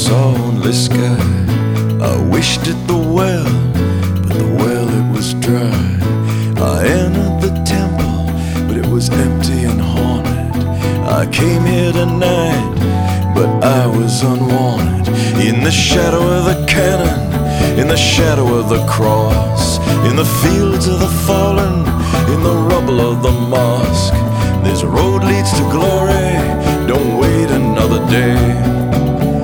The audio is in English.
saw only sky. I wished at the well, but the well it was dry. I entered the temple, but it was empty and haunted. I came here tonight, but I was unwanted. In the shadow of the cannon, in the shadow of the cross, in the fields of the fallen, in the rubble of the mosque,